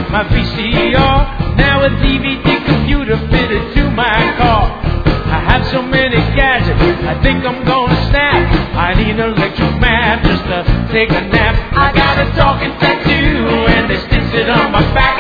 my VCR, now a DVD computer fitted to my car. I have so many gadgets, I think I'm gonna snap. I need an electric mat just to take a nap. I got a talking tattoo and they stitched it on my back.